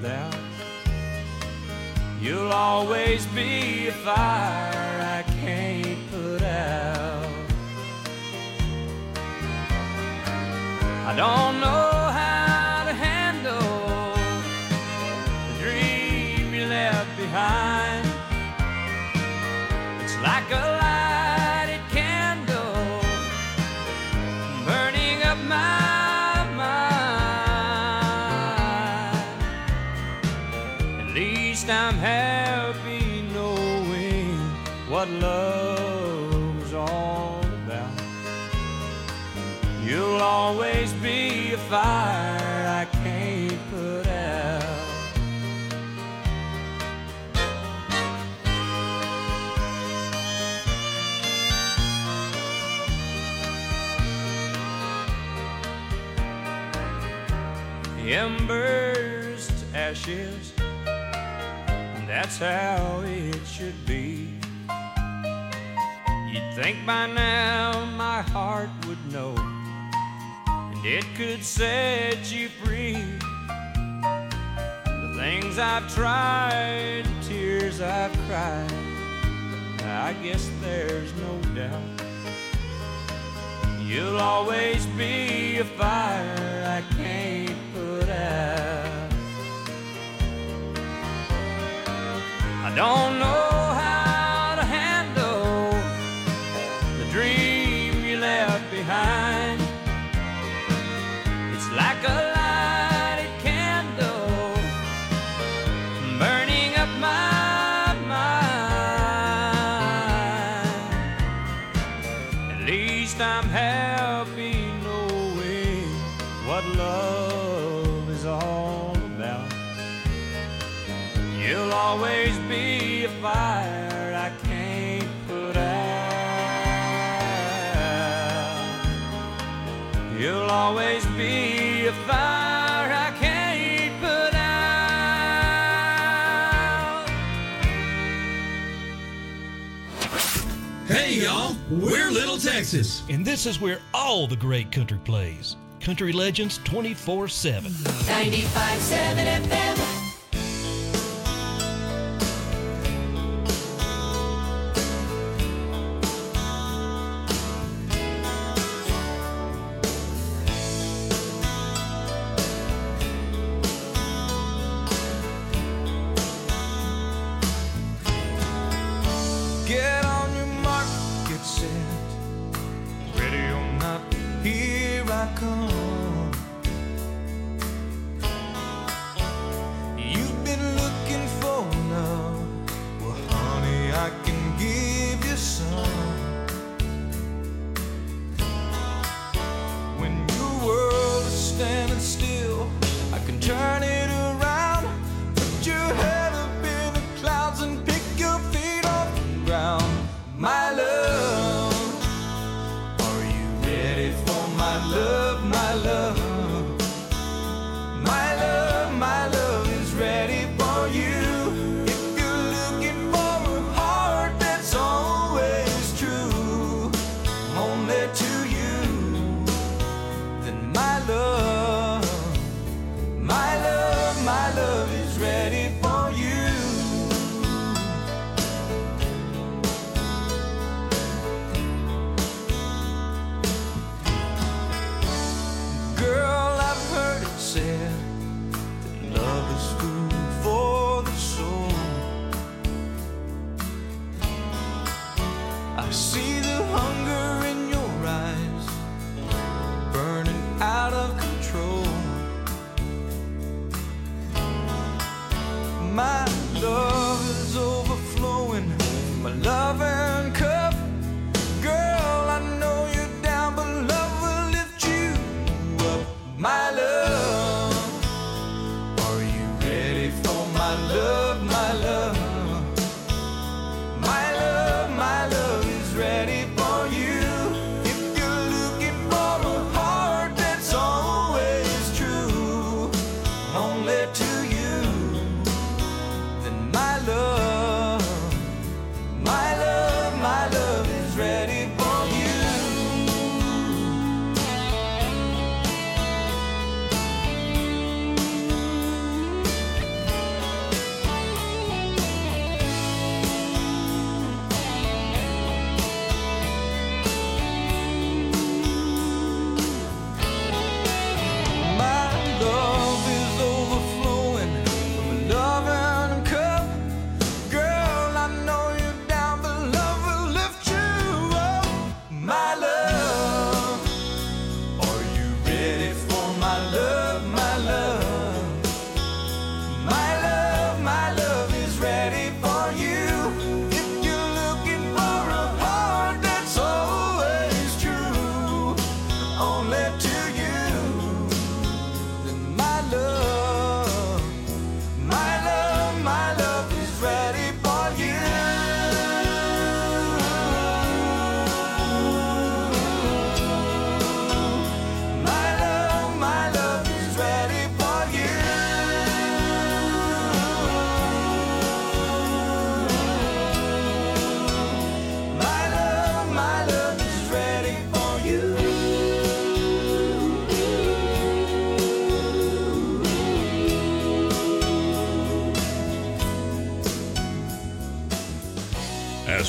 doubt. You'll always be a fire I can't put out. I don't know how to handle the dream you left behind. It's like a lighted candle burning up my mind. At least I'm happy knowing what love's all about. You'll always be a fire I can't put out. Embers to ashes, that's how it should be. You'd think by now my heart would know, and it could set you free. The things I've tried, the tears I've cried, I guess there's no doubt. You'll always be a fire I can't put out. I don't know how to handle the dream you left behind. It's like a lighted candle burning up my mind. At least I'm happy knowing what love is all about. You'll always be a fire I can't put out. You'll always be a fire I can't put out. Hey y'all, we're Little Texas, and this is where all the great country plays. Country Legends 24/7. 95.7 FM. Get on your mark, get set, ready or not, here I come. You've been looking for love, well honey, I can give you some. When your world is standing still, I can turn it around. Put your head up in the clouds and pick your feet off the ground. My love, are you ready for my love, my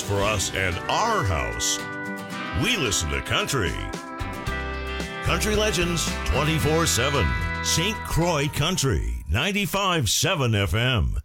for us and our house. We listen to country. Country Legends 24/7. St. Croix Country 95.7 FM.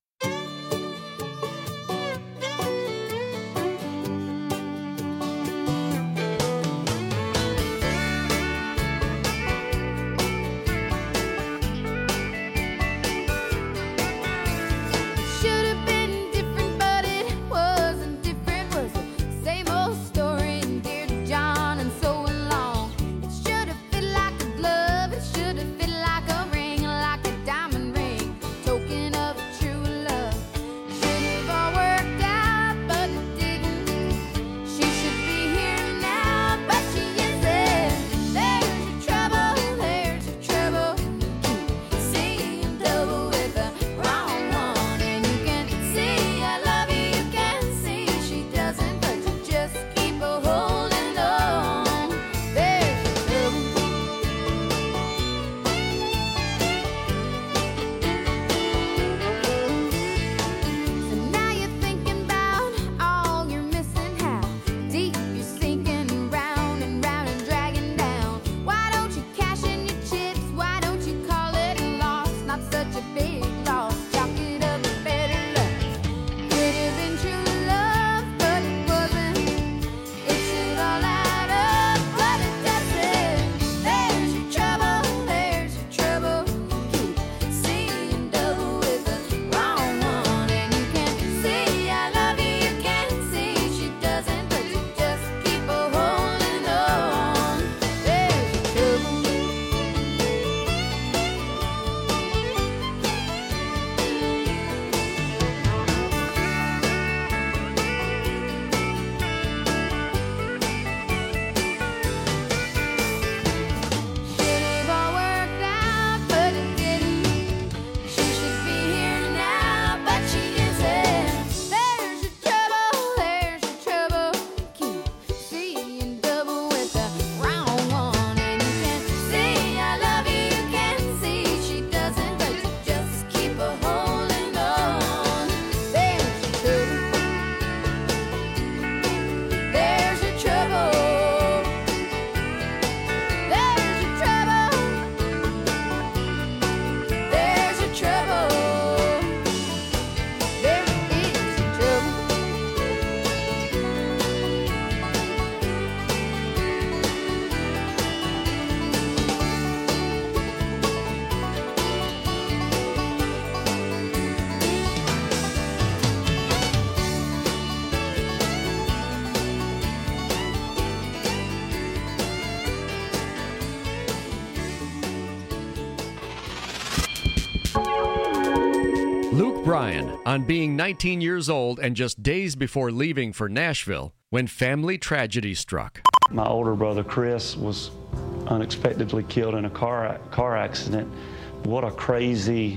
Luke Bryan on being 19 years old and just days before leaving for Nashville when family tragedy struck. My older brother Chris was unexpectedly killed in a car accident. What a crazy,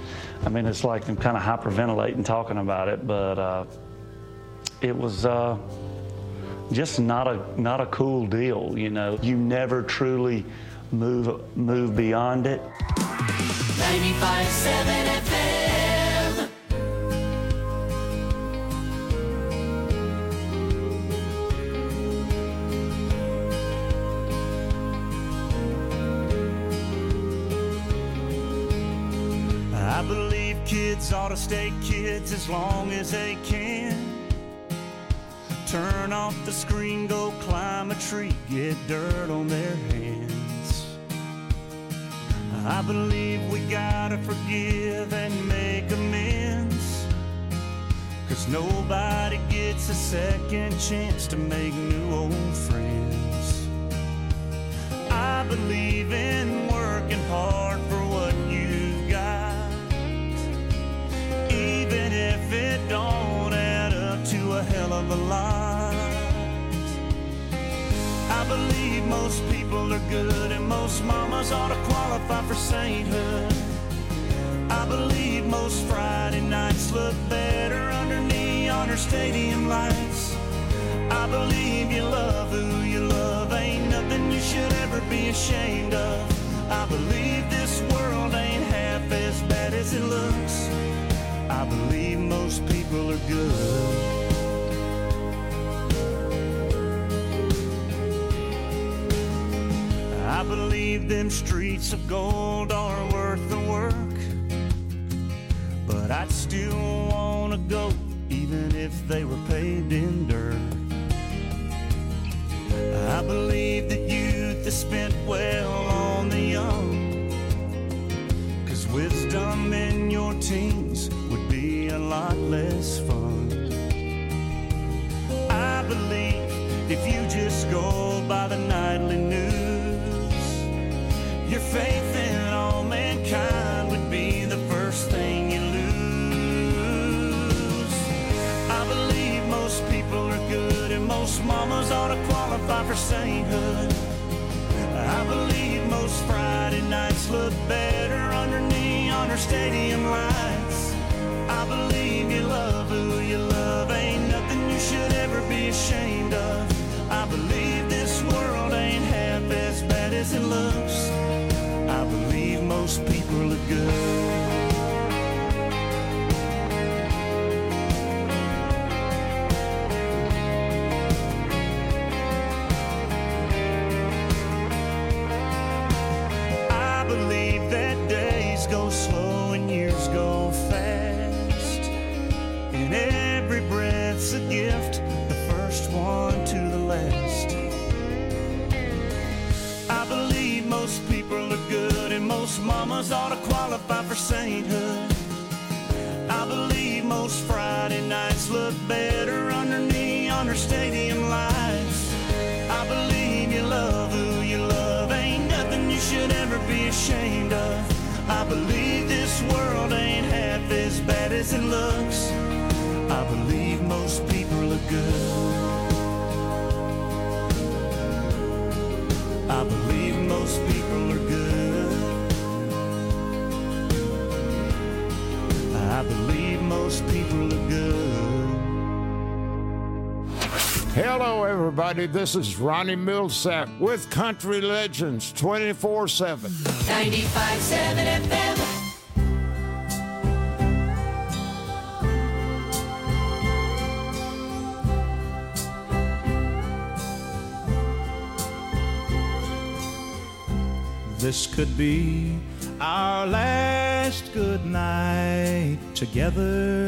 I mean, it's like I'm kind of hyperventilating talking about it, but it was just not a cool deal, you know. You never truly move beyond it. 95.7 FM. I believe kids ought to stay kids as long as they can. Turn off the screen, go climb a tree, get dirt on their hands. I believe we gotta forgive and make amends, 'cause nobody gets a second chance to make new old friends. I believe in working hard for what you've got, even if it don't add up to a hell of a lot. I believe most people are good and most mamas ought to qualify for sainthood. I believe most Friday nights look better under neon or stadium lights. I believe you love who you love, ain't nothing you should ever be ashamed of. I believe this world ain't half as bad as it looks. I believe most people are good. believe them streets of gold are worth the work, but I'd still wanna go even if they were paved in dirt. I believe that youth is spent well on the young, 'cause wisdom in your teens would be a lot less fun. I believe if you just go by the nightly news, your faith in all mankind would be the first thing you lose. I believe most people are good and most mamas ought to qualify for sainthood. I believe most Friday nights look better under neon or stadium lights. I believe you love who you love, ain't nothing you should ever be ashamed of. I believe this world ain't half as bad as it looks. I believe most people are good. I believe that days go slow and years go fast, and every breath's a gift, the first one to the last. I believe most people are good and most mamas ought to qualify for sainthood. I believe most Friday nights look better under neon or stadium lights. I believe you love who you love, ain't nothing you should ever be ashamed of. I believe this world ain't half as bad as it looks. I believe most people are good. I believe most people are good. I believe most people are good. Hello, everybody. This is Ronnie Millsap with Country Legends 24/7. 95.7 FM. This could be our last good night together.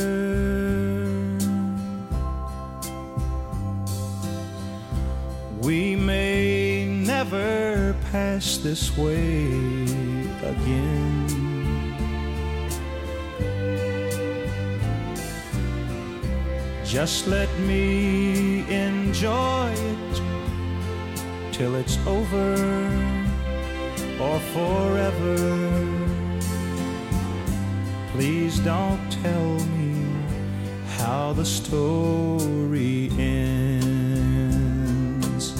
We may never pass this way again. Just let me enjoy it till it's over or forever. Please don't tell me how the story ends.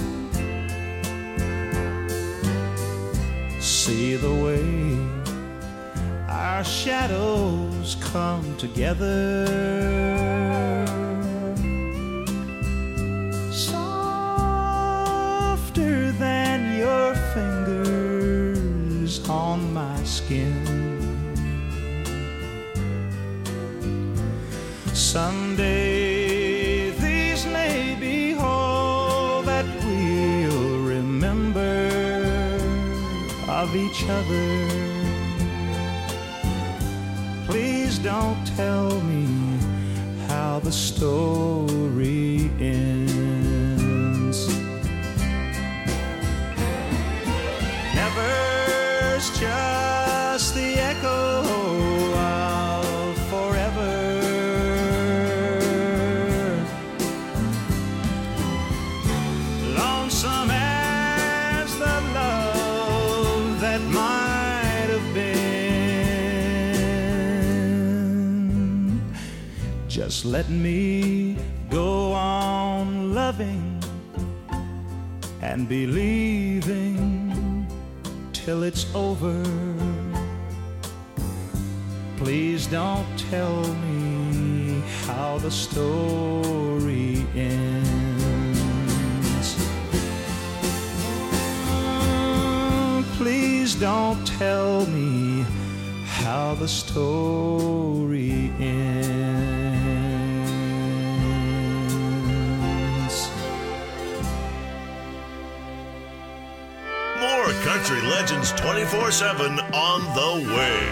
See the way our shadows come together, softer than your fingers on my skin. Someday these may be all that we'll remember of each other. Please don't tell me how the story ends. Never's just the echo of forever. Lonesome as the love that might have been. Just let me go on loving and believing till it's over. Please don't tell me how the story ends. Please don't tell me how the story ends. More Country Legends 24/7 on the way.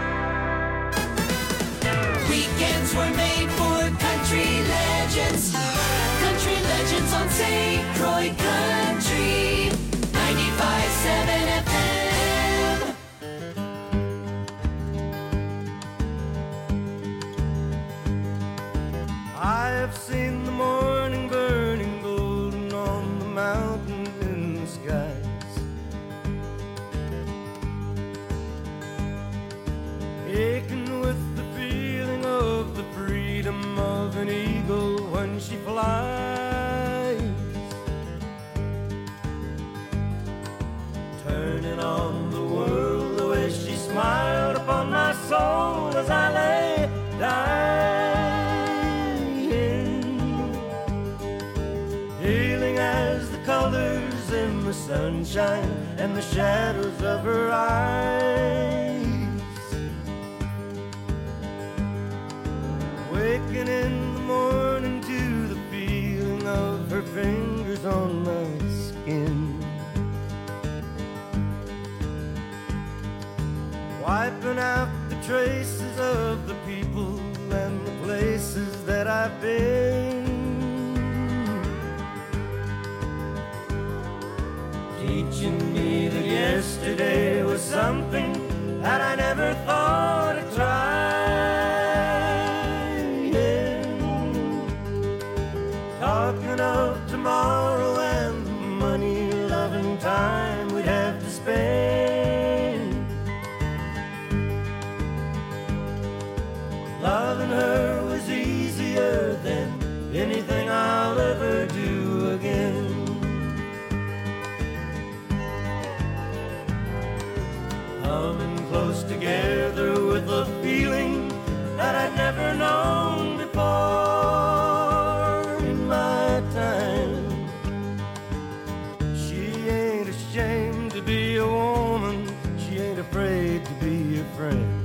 Weekends were made for country legends. Country legends on St. Croix Country 95.7 FM. I have seen the morning burning golden on the mountain in the skies, aching with the feeling of the freedom of an eagle when she flies, turning on the world the way she smiled upon my soul as I lay dying, healing as the colors in the sunshine and the shadows of her eyes, waking in the morning to the feeling of her fingers on my skin, wiping out the traces of the people and the places that I've been, teaching me that yesterday was something that I never thought I'd try. Talking of tomorrow and the money, love, and time we'd have to spend. Loving her was easier than anything I'll ever do again. Coming close together with a feeling that I'd never known before in my time. She ain't ashamed to be a woman, she ain't afraid to be a friend.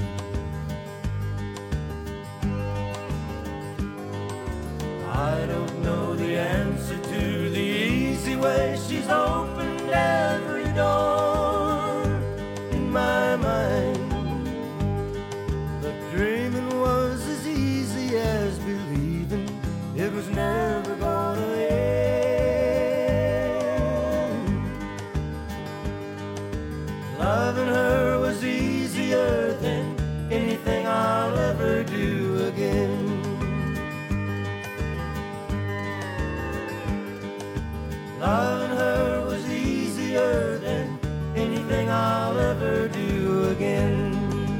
I don't know the answer to the easy way she's opened every door in my mind, but dreaming was as easy as believing it was never gonna end. Loving her was easier than anything I'll ever do again. Loving her was easier than anything I'll ever do again.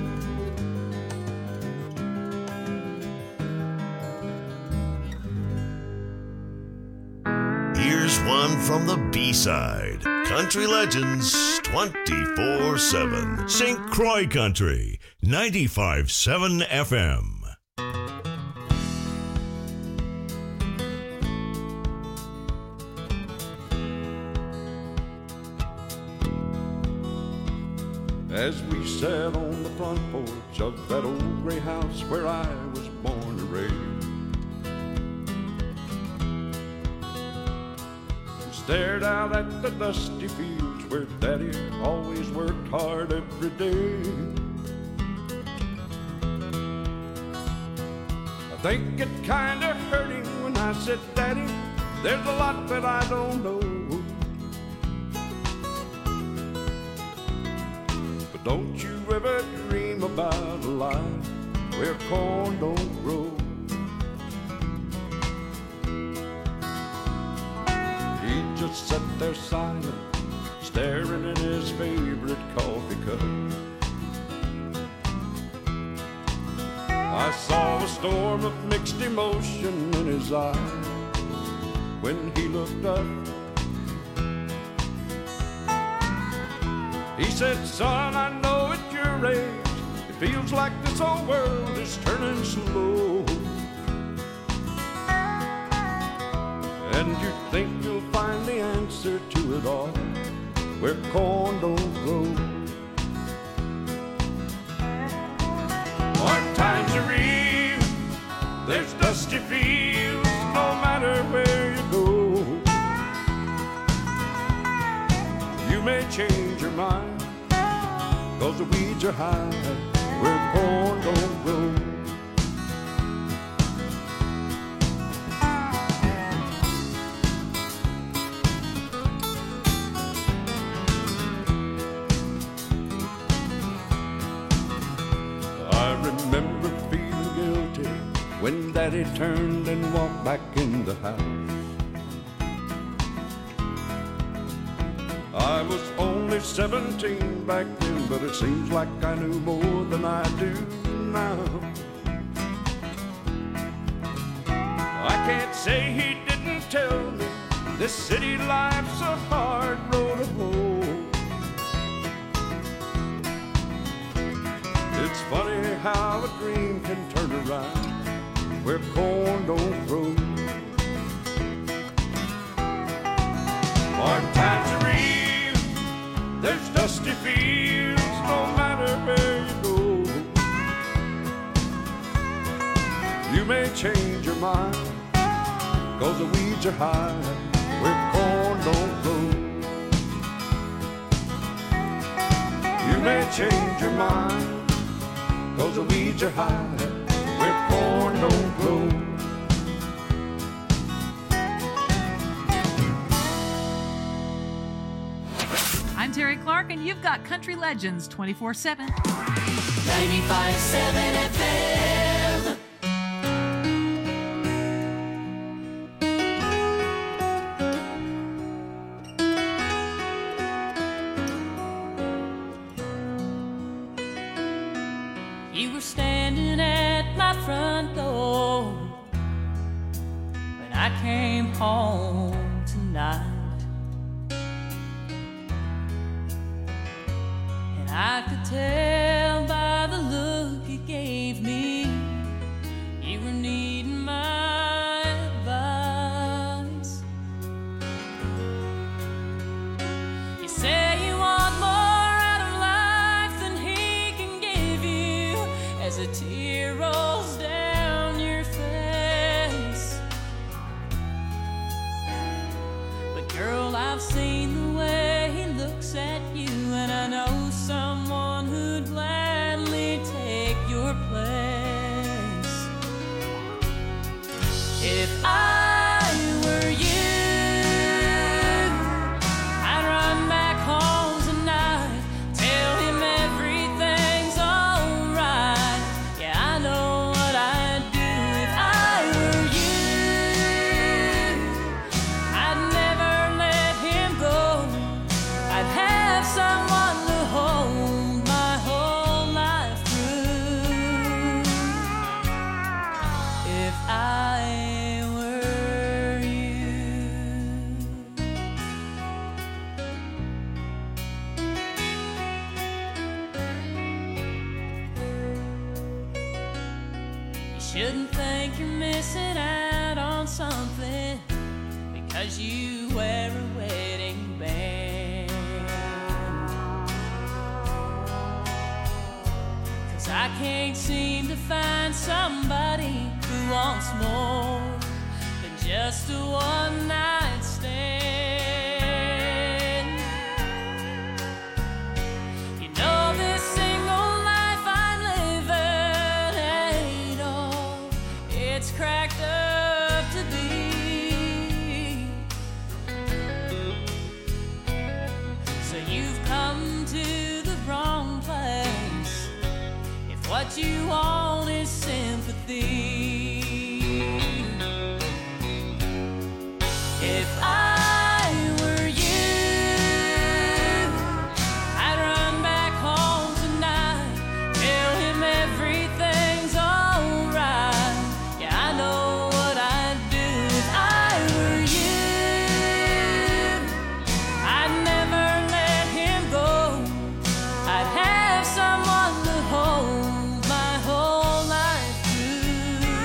Here's one from the B-side. Country Legends 24/7. St. Croix Country 95.7 FM. As we sat on the front porch of that old gray house where I was born and raised, and stared out at the dusty fields where Daddy always worked hard every day, I think it kinda hurt him when I said, Daddy, there's a lot that I don't know. Don't you ever dream about a life where corn don't grow. He just sat there silent, staring at his favorite coffee cup. I saw a storm of mixed emotion in his eyes when he looked up. He said, son, I know at your age, it feels like this whole world is turning slow. And you think you'll find the answer to it all where corn don't grow. Hard times are real, there's dusty fields, no matter where you go. You may change your mind, 'cause the weeds are high where corn don't grow. I remember feeling guilty when Daddy turned and walked back in the house. I was only 17 back then, but it seems like I knew more than I do now. I can't say he didn't tell me this city life's a hard road to hoe. It's funny how a dream can turn around where corn don't grow. Hard times are real, there's dusty fields no matter where you go. You may change your mind, 'cause the weeds are high where corn don't grow. You may change your mind, 'cause the weeds are high where corn don't grow. I'm Terry Clark, and you've got Country Legends 24/7. 95.7 FM. You were standing at my front door when I came home tonight. I could tell by the look you gave me you were needing my advice. You say you want more out of life than he can give you as a tear rolls down your face. But girl, I've seen the way he looks at you, and I know someone who'd gladly take your place. If I were you, I'd run back home tonight, tell him everything's alright. Yeah, I know what I'd do if I were you. I'd never let him go. I'd have someone to hold my whole life through. If I were you. You shouldn't think you're missing out on something because you wear a wedding band. I can't seem to find somebody who wants more than just a one-night stand. You know this single life I'm living ain't all it's cracked up to be. So you've come to the wrong place. What you want is sympathy. If I were you, I'd run back home tonight, tell him everything's alright. Yeah, I know what I'd do if I were you. I'd never let him go. I'd have someone to hold my whole life through.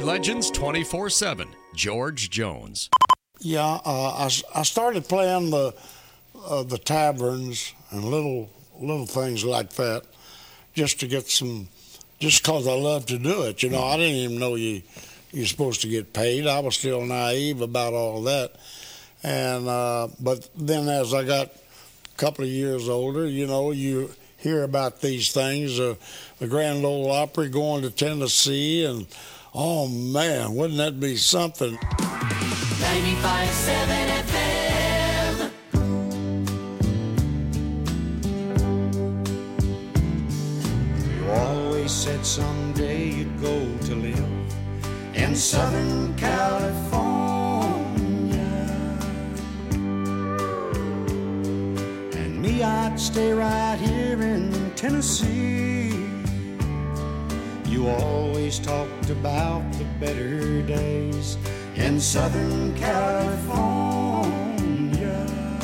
Legends 24/7, George Jones. Yeah, I started playing the taverns and little things like that, just to get some, just because I love to do it. You know, I didn't even know you're supposed to get paid. I was still naive about all that. And but then as I got a couple of years older, you know, you hear about these things, the Grand Ole Opry going to Tennessee, and oh man, wouldn't that be something? 95.7 FM. You always said someday you'd go to live in Southern California, and me, I'd stay right here in Tennessee. You always talked about the better days in Southern California,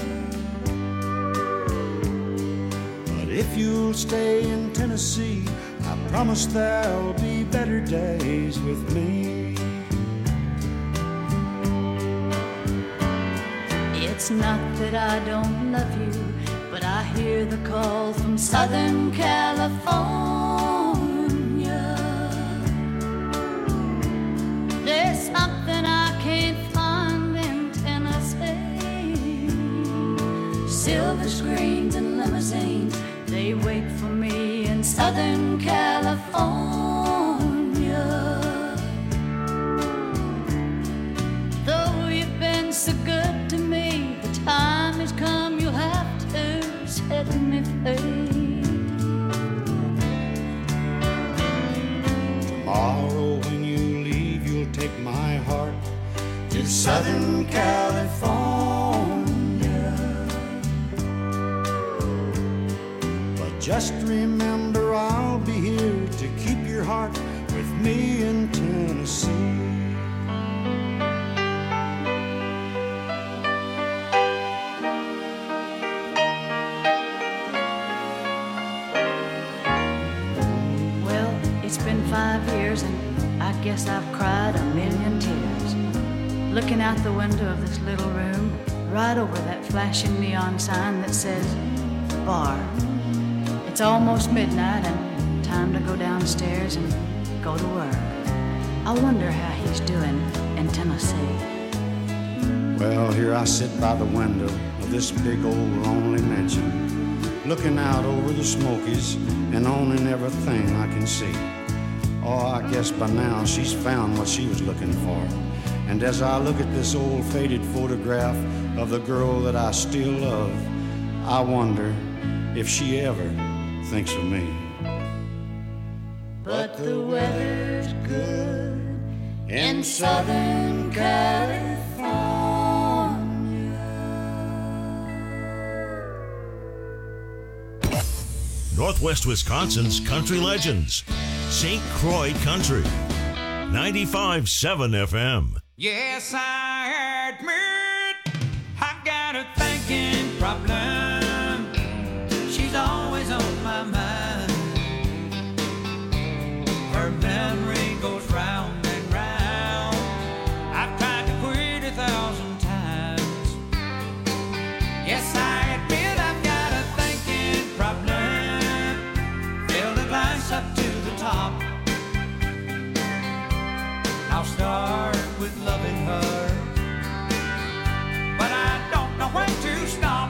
but if you'll stay in Tennessee, I promise there'll be better days with me. It's not that I don't love you, but I hear the call from Southern California. There's something I can't find in Tennessee. Silver screens and limousines, they wait for me in Southern California. Though you've been so good to me, the time has come, you'll have to set me free. Tomorrow when you leave, you'll take my heart to Southern California, but just remember I'll be here to keep your heart with me in Tennessee. Well, it's been 5 years and I guess I've cried a million tears, looking out the window of this little room, right over that flashing neon sign that says bar. It's almost midnight and time to go downstairs and go to work. I wonder how he's doing in Tennessee. Well, here I sit by the window of this big old lonely mansion, looking out over the Smokies and owning everything I can see. Oh, I guess by now she's found what she was looking for. And as I look at this old faded photograph of the girl that I still love, I wonder if she ever thinks of me. But the weather's good in Southern California. Northwest Wisconsin's Country Legends, St. Croix Country, 95.7 FM. Yes, I admit I got a thinking problem. She's always on my mind. Her memory goes round and round. I've tried to quit 1,000 times. Yes, I admit I've got a thinking problem. Fill the glass up to the top. I'll start with loving her, but I don't know when to stop.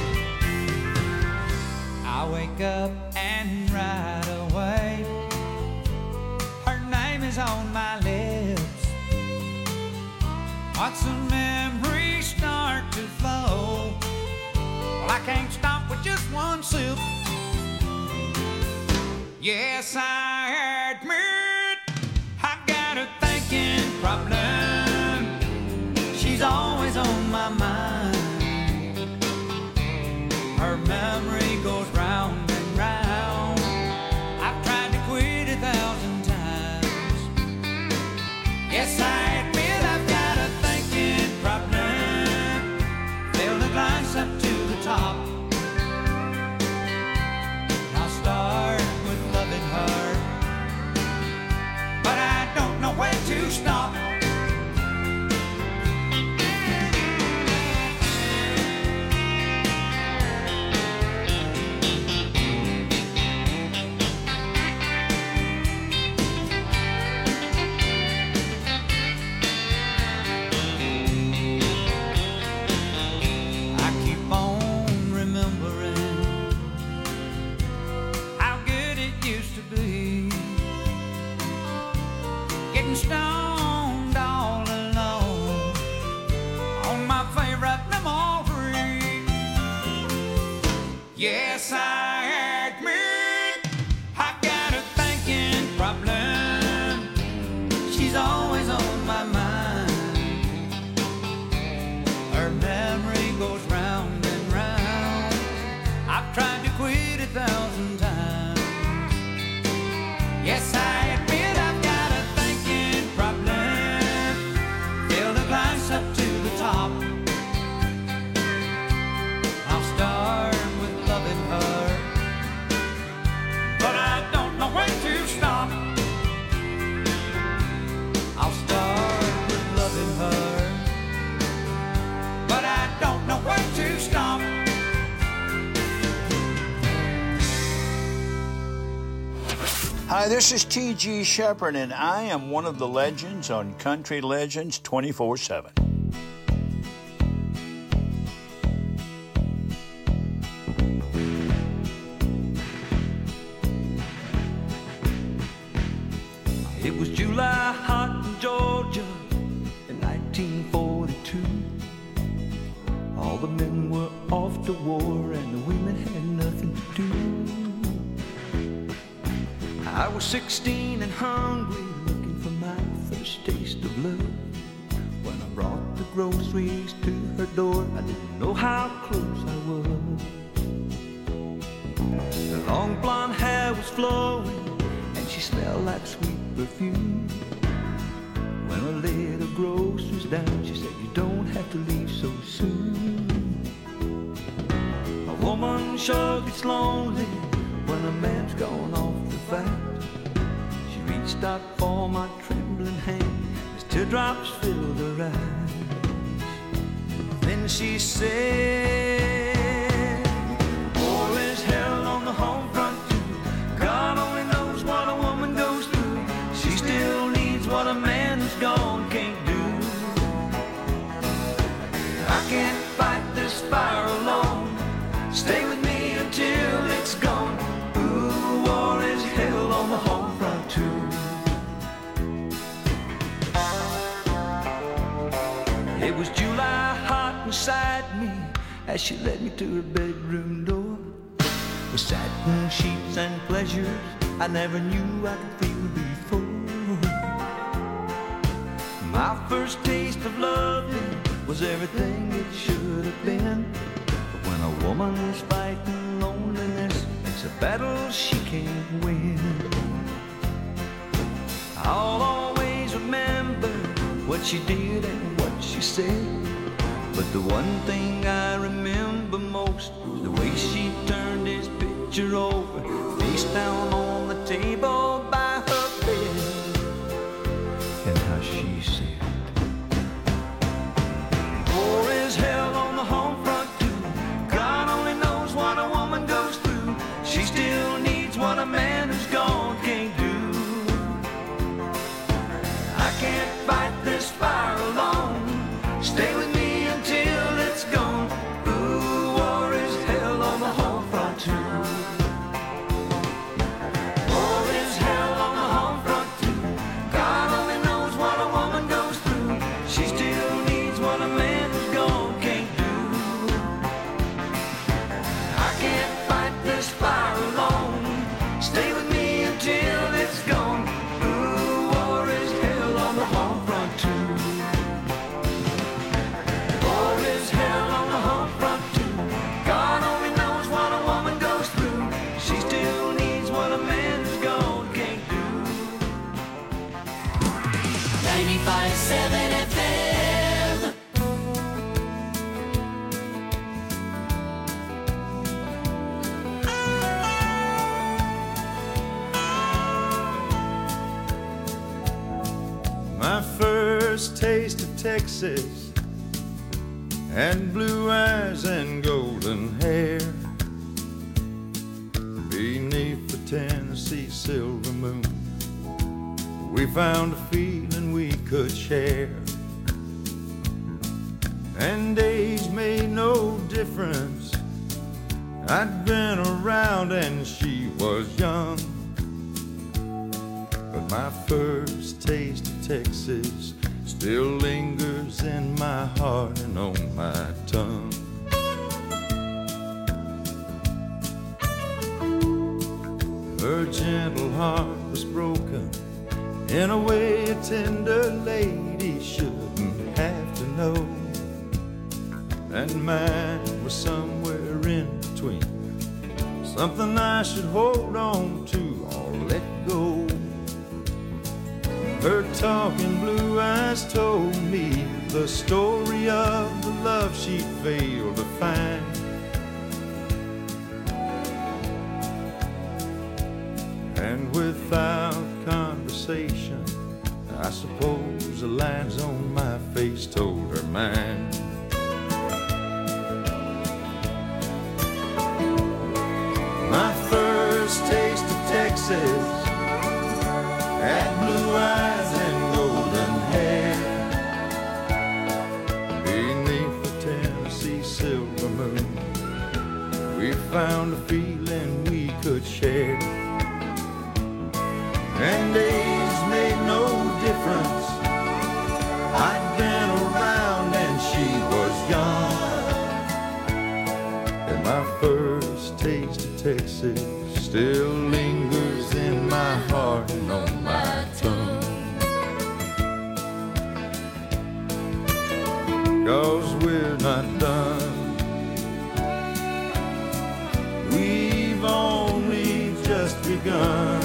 I wake up and right away her name is on my lips. Once the memories start to flow, well, I can't stop with just one sip. Yes, I admit I've got a thinking problem. She's always on my mind. Her memory goes round and round. I've tried to quit 1,000 times. Yes, I admit I've got a thinking problem. Fill the glass up to the top. I'll start with loving her, but I don't know when to stop. Her memory goes round and round. I've tried to quit 1,000 times. Yes, I admit I've got a thinking problem. Fill the glass up to the top. I'll start with loving her, but I don't know when to stop. I'll start with loving her, but I don't know when to stop. Hi, this is T.G. Shepherd, and I am one of the legends on Country Legends 24/7. It was July hot in Georgia in 1942. All the men were off to war and the women had nothing to do. I was 16 and hungry, looking for my first taste of love. When I brought the groceries to her door, I didn't know how close I was. The long blonde hair was flowing and she smelled like sweet perfume. When I laid the groceries down, she said, "You don't have to leave so soon." A woman sure gets lonely when a man's gone off to fight. She reached out for my trembling hand as teardrops filled her eyes. Then she said, "War is hell on the home front too. God only knows what a woman goes through. She still needs what a man who's gone can't do. I can't fight this fire alone. Stay with me until it's gone. Ooh, war is hell on the home front too." It was July hot inside me as she led me to her bedroom door. With satin sheets and pleasures I never knew I could feel before. My first taste of loving was everything it should have been. But when a woman is fighting loneliness, it's a battle she can't win. I'll always remember what she did and what she said. But the one thing I remember most was the way she turned his picture over, face down on the table by her bed, and how she said, "War is hell on the home front too. God only knows what a woman goes through. She still needs what a man who's gone can't do. I can't fight this fire alone. Stay with me until it's gone. Ooh, war is hell on the home front too. War is hell on the home front too. God only knows what a woman goes through. She still needs what a man who's gone can't do. I can't fight this fire alone. Stay with me until it's gone. Ooh, war is hell on the home front too. War is hell on the home front too. God only knows what a woman goes through. She still needs what a man who's gone can't do. 95.7 FM. My first taste of Texas and blue eyes and golden hair beneath the Tennessee silver moon. We found a feeling we could share, and age made no difference. I'd been around and she was young, but my first taste of Texas still lingers in my heart and on my tongue. Her gentle heart was broken in a way a tender lady shouldn't have to know. and mine was somewhere in between. Something I should hold on to or let go. Her talking blue eyes told me the story of the love she'd failed to find. And without conversation, I suppose the lines on my face told her mine. My first taste of Texas had blue eyes and golden hair. Beneath the Tennessee silver moon, we found a feeling we could share. And age made no difference. I'd been around and she was young. And my first taste of Texas still lingers in my heart and on my tongue. 'Cause we're not done. We've only just begun.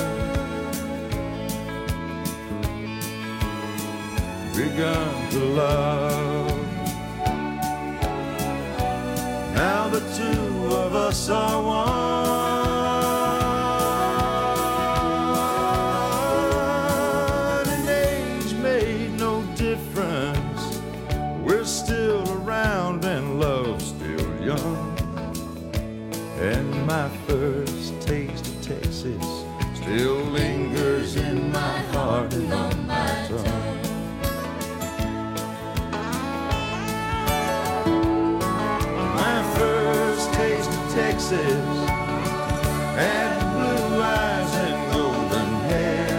Begun to love. Now the two of us are one, and age made no difference. We're still around and love's still young. And my first taste of Texas still lingers in my heart and on my tongue. Texas had blue eyes and golden hair.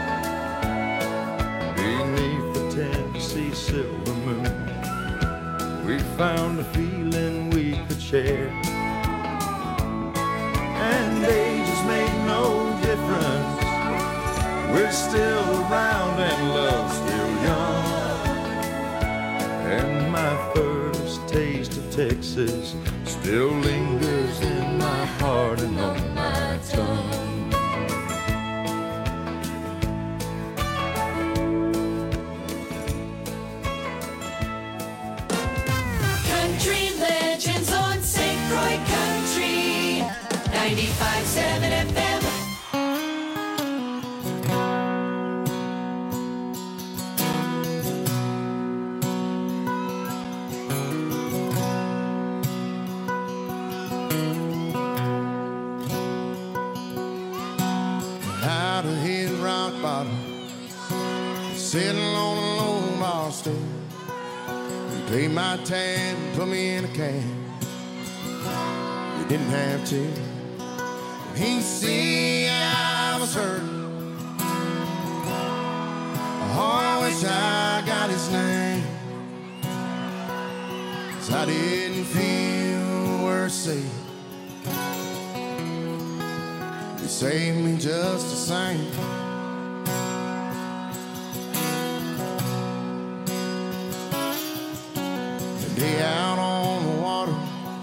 Beneath the Tennessee silver moon, we found a feeling we could share. And ages made no difference. We're still around and love's still young. And my first taste of Texas still lingers in my heart and on my tongue. Country Legends on St. Croix Country 95.7 FM. Sitting on a low bar stool, you paid my tab, put me in a cab. You didn't have to. He see I was hurt. Oh, I wish I got his name, 'cause I didn't feel worth saving. You saved me just the same. Day out on the water,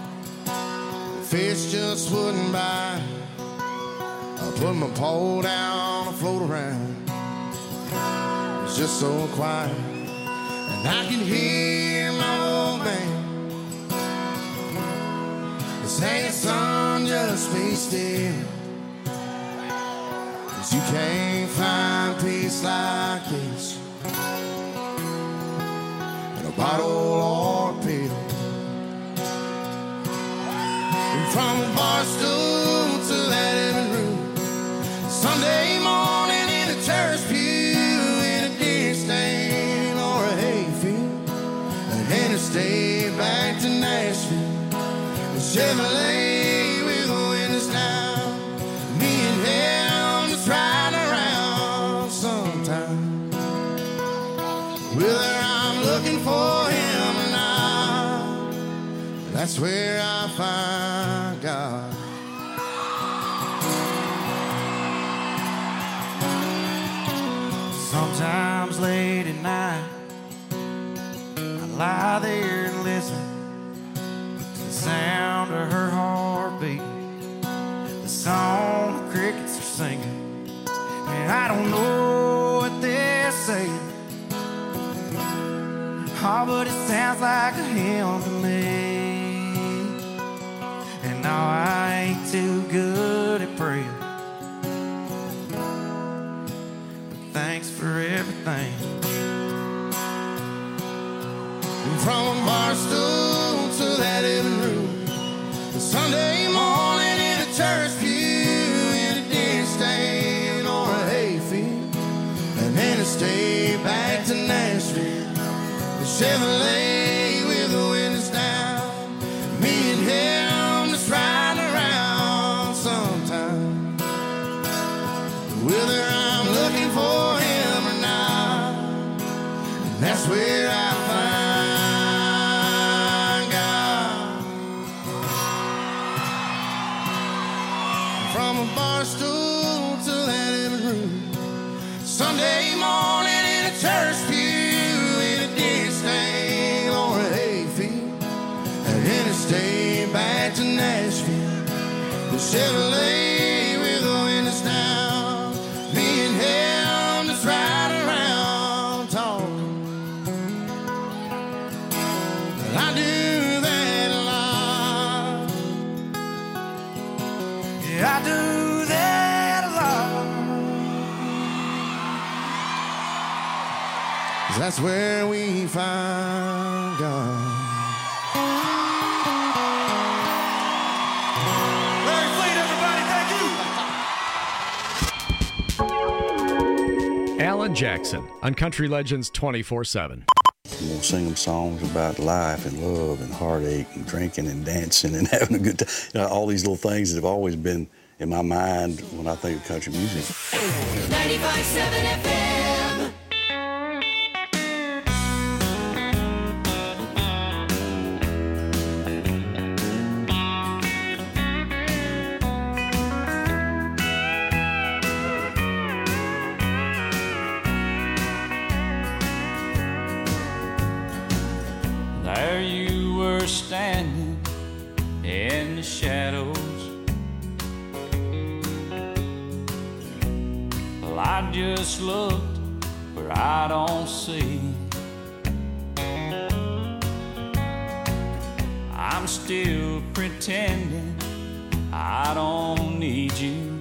fish just wouldn't bite. I put my pole down, I float around. It's just so quiet, and I can hear my old man saying, "Son, just be still, 'cause you can't find peace like this in a bottle or a pill." And from a bar stool to that living room, Sunday morning in a church pew, in a deer stand or a hayfield, an interstate back to Nashville, a Chevrolet with the windows down, me and him just riding around sometime. Whether I'm looking for him or not, that's where I find God. Sometimes late at night, I lie there and listen I don't know what they're saying. Oh, but it sounds like a hymn to me. And no, I ain't too good at praying. But thanks for everything. From a bar stool to that living room, a Sunday morning in a church pew, in a deer stand or a hayfield, and then to stay back to Nashville. The Chevrolet with the windows down, me and him just riding around sometime. Whether I'm looking for him or not, that's where I find God. From a bar stool to that living room, Sunday morning in a church pew, in a deer stand or a hayfield, and then to stay back to Nashville. The Chevrolet with the windows down, me and him just riding around talking. I do that a lot. Yeah, I do that a lot. 'Cause that's where we find God. Larry Fleet, everybody, thank you. Alan Jackson on Country Legends 24/7. I'm going to sing them songs about life and love and heartache and drinking and dancing and having a good time. You know, all these little things that have always been in my mind when I think of country music. 95.7 FM. There you were standing in the shadows. Well, I just looked where I don't see. I'm still pretending I don't need you.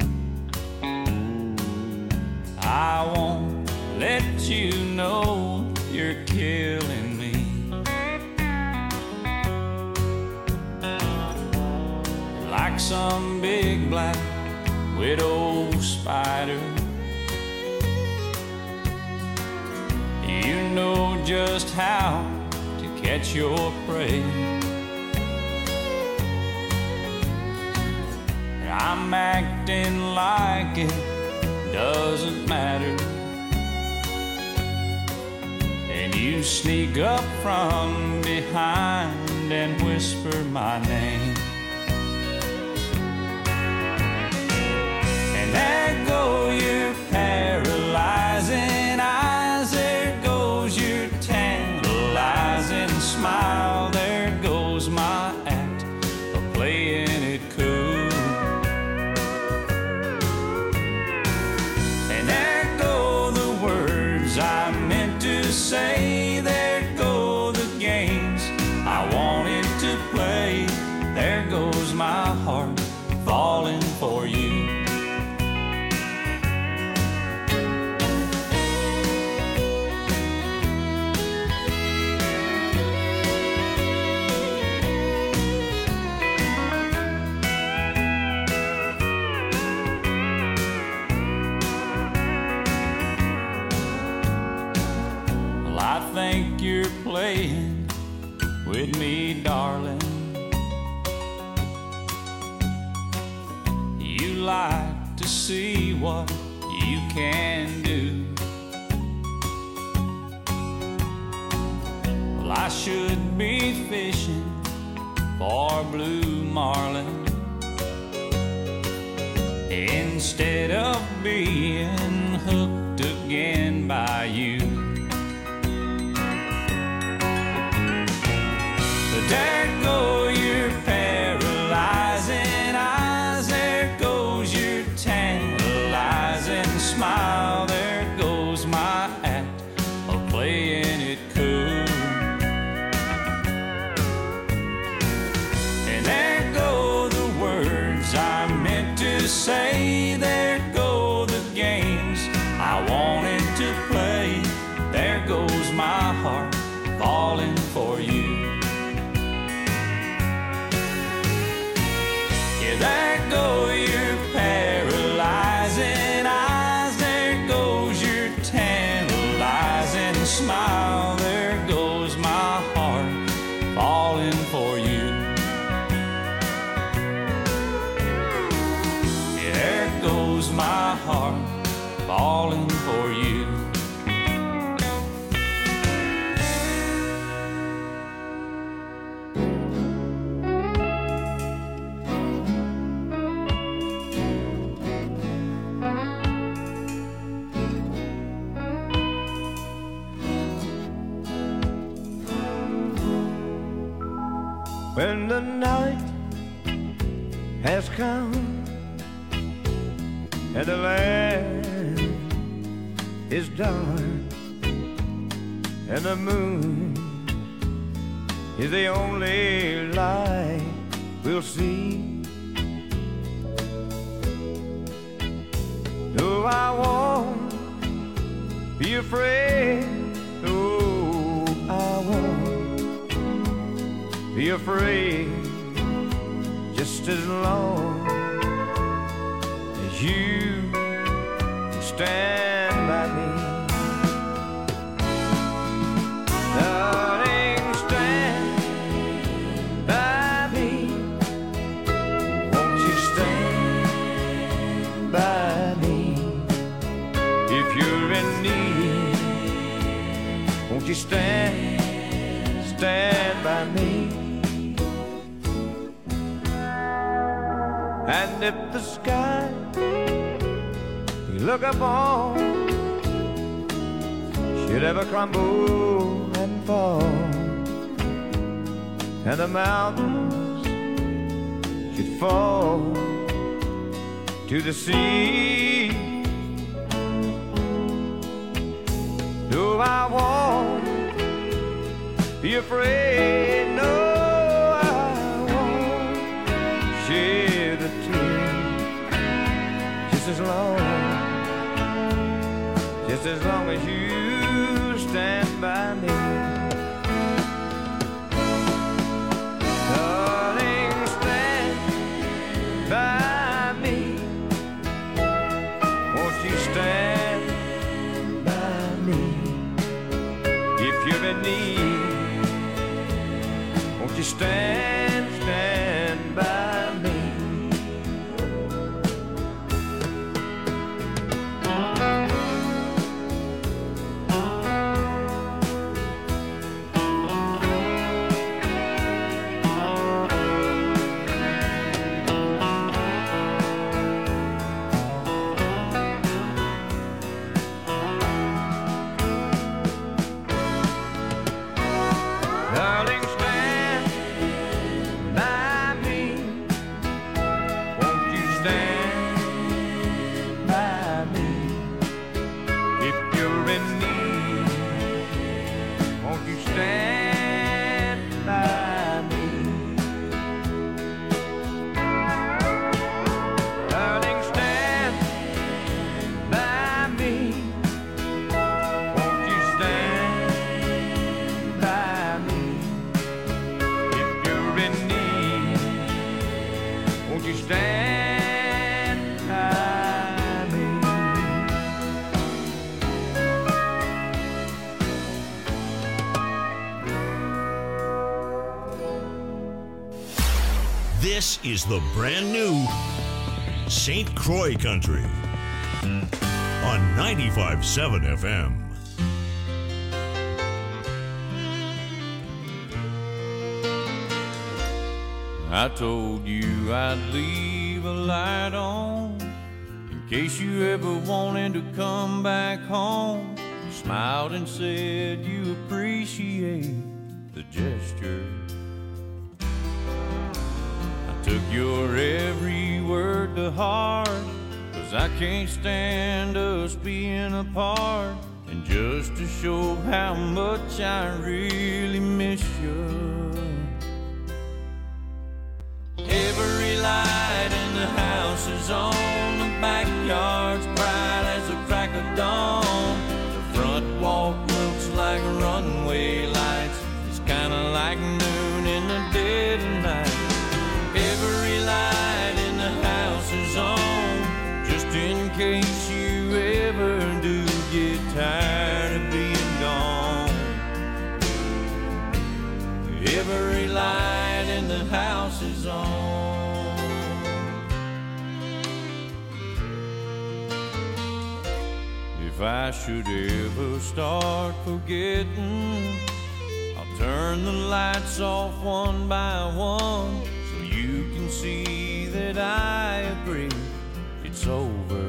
I won't let you know you're killing me. Like some big black widow spider, you know just how to catch your prey. I'm acting like it doesn't matter, and you sneak up from behind and whisper my name. And there go your paralyzing eyes, there goes your tantalizing smile, there goes my act of playing it cool. And there go the words I meant to say, there go the games I wanted to play, there goes my heart falling for you. Well, I think you're playing with me, darling. You like to see what you can do. Well, I should be fishing for blue marlin instead of being hooked again by you. There go your paralyzing eyes, there goes your tantalizing smile, when the night has come and the land is dark and the moon is the only light we'll see. No, I won't be afraid. No, I won't be afraid, just as long as you stand by me. Darling, stand by me. Won't you stand by me? If you're in need, won't you stand by me? And if the sky you look upon should ever crumble and fall, and the mountains should fall to the sea, no, I won't be afraid. No, I won't shed a tear, just as long as you stand by me. Darling, stand by me. Won't you stand by me? If you're in need, won't you stand by me? Darling, stand by me. Won't you stand by me? If you're in need, won't you stand by me? Darling, stand by me. Won't you stand by me? If you're in need, won't you stand by me? This is the brand new St. Croix Country on 95.7 FM. I told you I'd leave a light on in case you ever wanted to come back home. You smiled and said you appreciate the gesture. I took your every word to heart, 'cause I can't stand us being apart. And just to show how much I really miss you, every light in the house is on, the backyard's bright as the crack of dawn. The front walk looks like runway lights, it's kinda like noon in the dead of night. Every light in the house is on, just in case you ever do get tired of being gone. Every light in the house is on. If I should ever start forgetting, I'll turn the lights off one by one, so you can see that I agree it's over.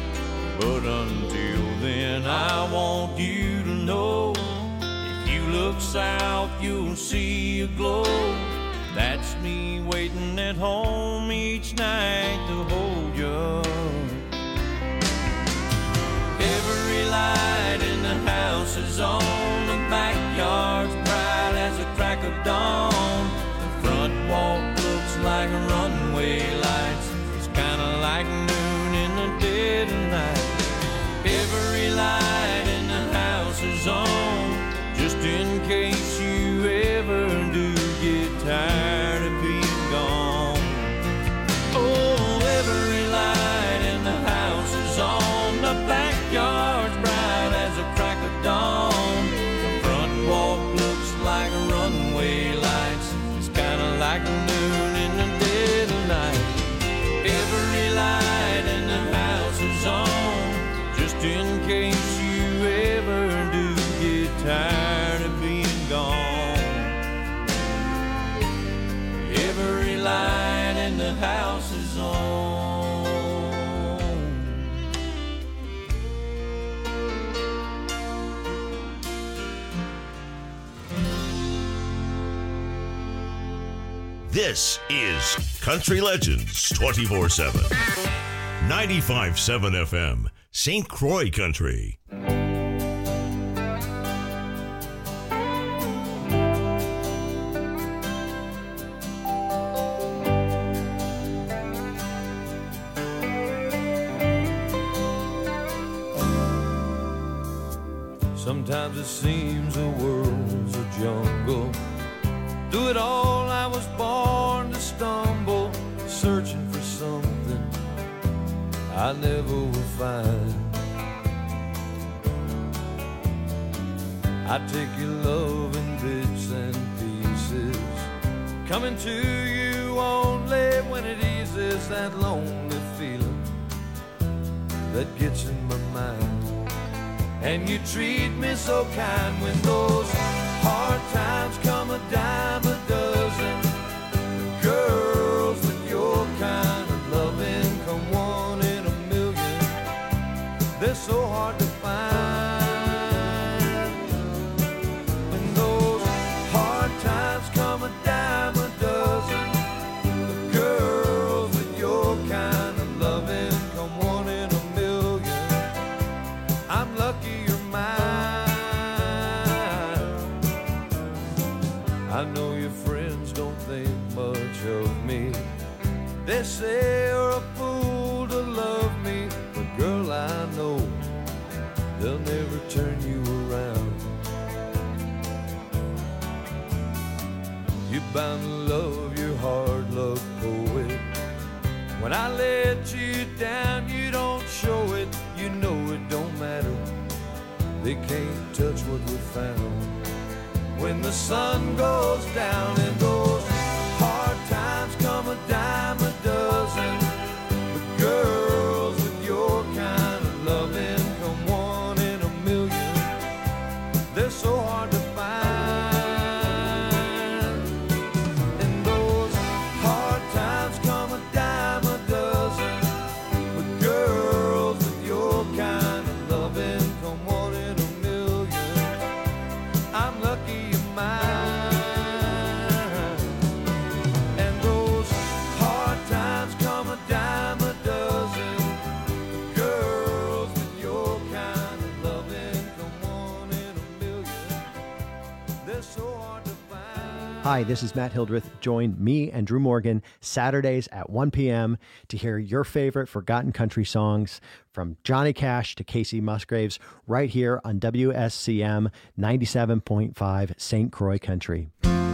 But until then, I want you to know, if you look look south, you'll see a glow. That's me waiting at home each night to hold you. Every light in the house is on, the backyard's bright as a crack of dawn. The front walk looks like runway lights, it's kinda like noon in the dead of night. Every light in the house is on, just in case you ever do get tired of being gone. Oh, every light in the house is on, the backyard's bright as a crack of dawn. The front walk looks like runway lights, it's kinda like noon in the dead of night. Every light in the house is on, just in case you ever do get tired of being gone. Every light in the house is on. This is Country Legends 24/7. 95.7 FM, St. Croix Country. Sometimes it seems the world's a jungle. Through it all I was born to stumble, searching for something I never will find. I take your love in bits and pieces, coming to you only when it eases that lonely feeling that gets in my mind. And you treat me so kind when those hard times come a dime a dozen. The girls with your kind of loving come one in a million. They're so hard to find. When those hard times come a dime a dozen. The girls with your kind of loving come one in a million. I'm lucky you're mine. I know your friends don't think much of me. They say you're a fool to love me, but girl, I know they'll never turn you around. You're bound to love your hard luck poet. When I let you down, you don't show it. You know it don't matter. They can't touch what we found. When the sun goes down and those hard times come a dime a dozen. The girls with your kind of loving come one in a million. They're so hard to find. And those hard times come a dime a dozen. The girls with your kind of loving come one in a million. I'm lucky you're mine. And those hard times come a dime a dozen. The girls with your kind of loving come one in a million. They're so hard to find. Hi, this is Matt Hildreth. Join me and Drew Morgan Saturdays at 1 p.m. to hear your favorite forgotten country songs from Johnny Cash to Casey Musgraves right here on WSCM 97.5 St. Croix Country.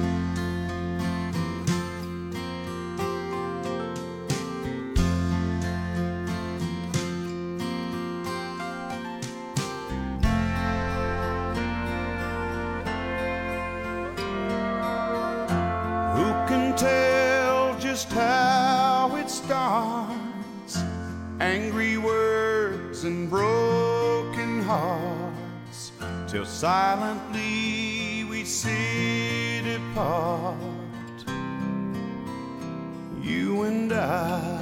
Who can tell just how it starts? Angry words and broken hearts, till silently we sit apart, you and I.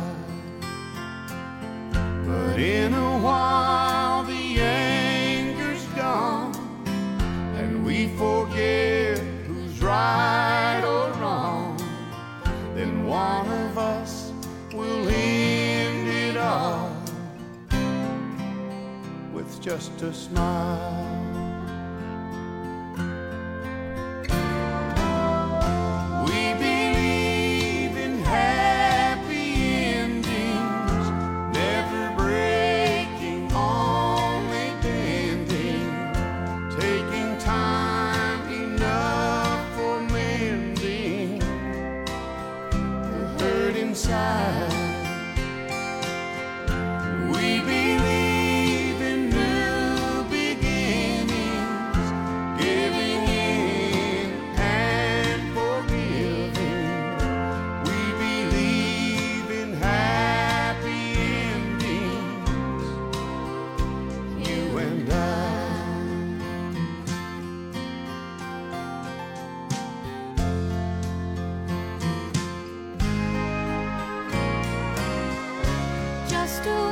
But in a while the anger's gone, and we forget just a smile. We believe in happy endings, never breaking, only bending, taking time enough for mending the hurt inside. We believe in new beginnings, giving in and forgiving. We believe in happy endings, you and I. Just a